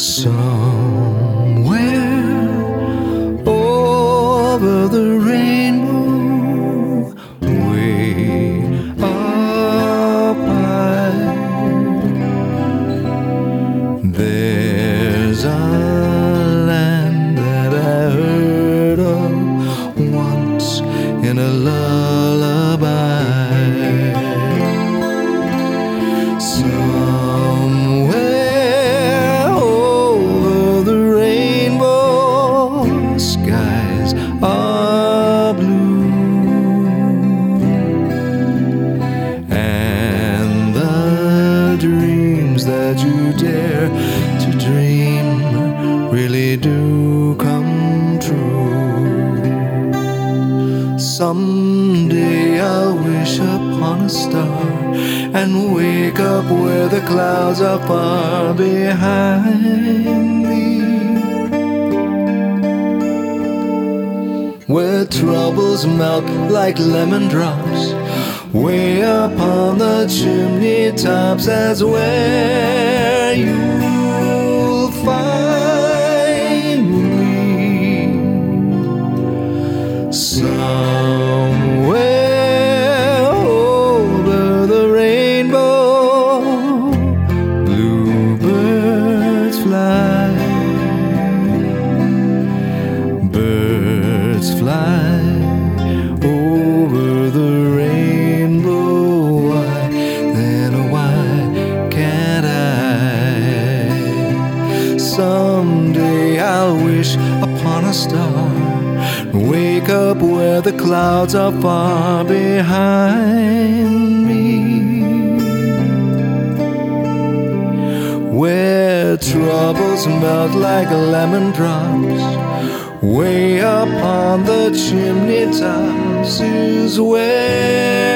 Somewhere over the rainbow, way up high, there's a land that I heard of once in a lullaby. Somewhere over the rainbow, skies are blue, and the dreams that you dare to dream really do come true. Someday I'll wish upon a star and wake up where the clouds are far behind me, where troubles melt like lemon drops, way up on the chimney tops. That's where you'll find me. Somewhere over the rainbow, bluebirds fly, birds fly over the rainbow. Why, then why can't I? Someday I'll wish upon a star, wake up where the clouds are far behind me, where troubles melt like lemon drops, way up on the chimney tops is where